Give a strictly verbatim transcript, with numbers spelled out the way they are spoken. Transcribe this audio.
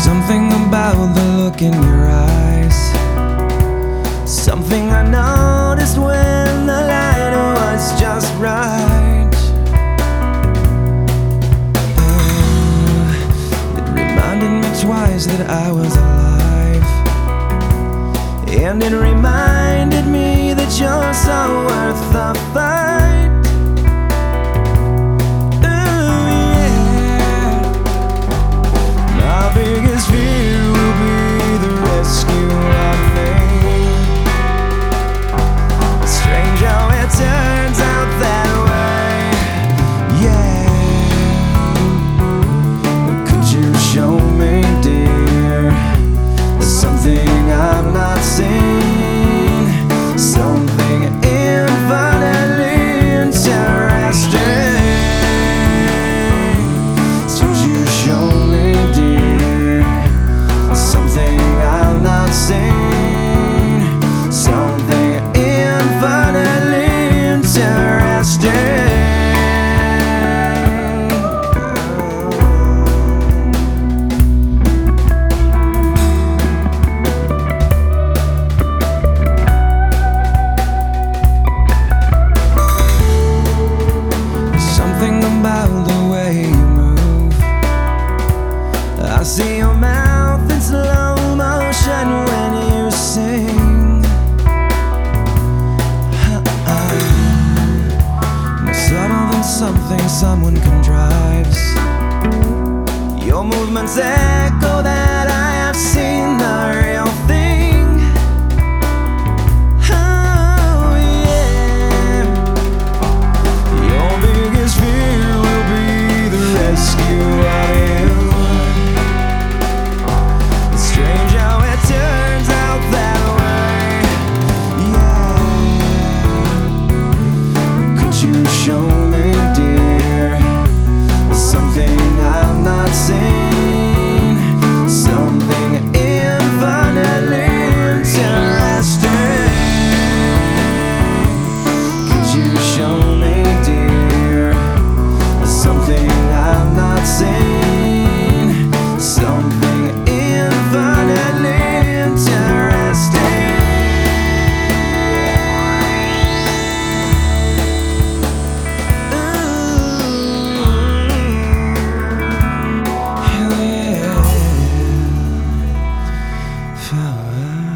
something about the look in your eyes, something I noticed when the light was just right. Oh, it reminded me twice that I was alive, and it reminded me that you're so worth the fight. Biggest fear will be the rescue of me. Strange how it turns out that way. Yeah. Could you show me, dear, something I've not seen, something infinitely interesting? Could you show me, dear, something I've not seen, something infinitely interesting? Something about the way you move. I see your mouth in slow motion when you sing. More subtle than something someone contrives. Your movements echo that I have seen the real thing. Oh yeah. Your biggest fear will be the rescue of you. Strange how it turns out that way. Yeah. Could you show me, dear, something I've not seen, something infinitely interesting? Could you show me, dear, something I've not seen, something infinitely interesting? Ooh, hell yeah.